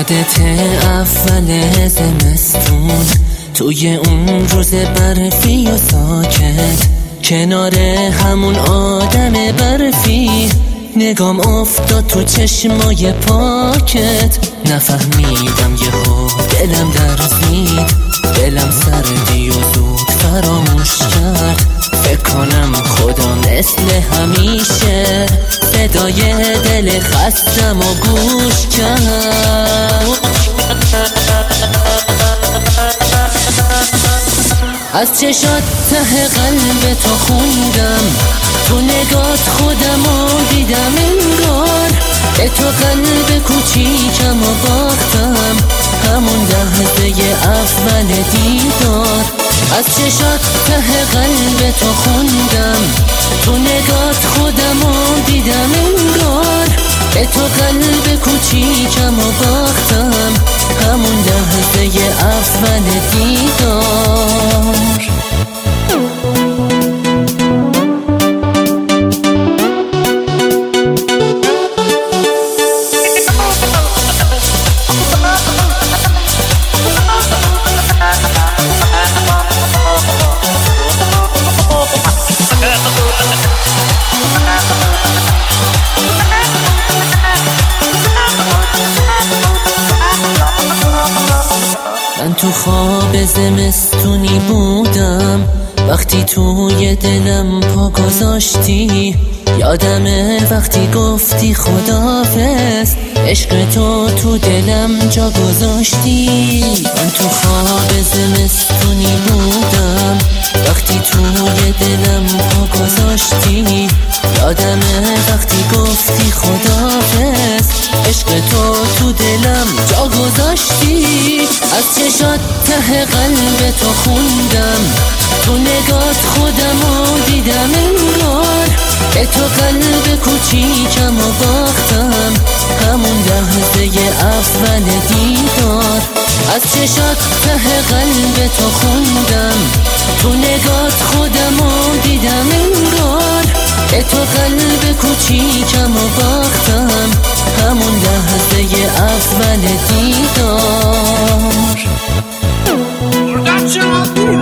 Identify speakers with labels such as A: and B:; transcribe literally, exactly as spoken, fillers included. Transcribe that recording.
A: یادت اول زمستون توی اون روز برفی و ساکت کنار همون آدم برفی نگام افتاد تو چشمای پاکت نفهمیدم یهو دلم درزید دلم سردی و زود فراموش کرد فکر کنم خدا مثل همیشه صدای دل خستم و گوش کرد از چشات ته قلب تو خوندم تو نگات خودم و دیدم انگار به تو قلب کوچیکم و باختم همون لحظه اول دیدار از چشات ته قلب تو خوندم تو نگات خودم و دیدم انگار به تو قلب کوچیکم و باختم همون لحظه اول دیدار من تو خواب زمستونی بودم وقتی توی دلم پا گذاشتی یادمه وقتی گفتی خداحافظ عشق تو تو دلم جا گذاشتی من تو خواب زمستونی بودم وقتی توی دلم پا گذاشتی یادمه وقتی گفتی خداحافظ عشق تو تو دلم جا گذاشتی از چشات ته قلب تو خوندم تو نگات خودم و دیدم انگار به تو قلب کوچیکم و باختم همون لحظه اول دیدار از چشات ته قلب تو خوندم تو نگات خودم و دیدم انگار به تو قلب کوچیکم و باختم همون لحظه اول دیدار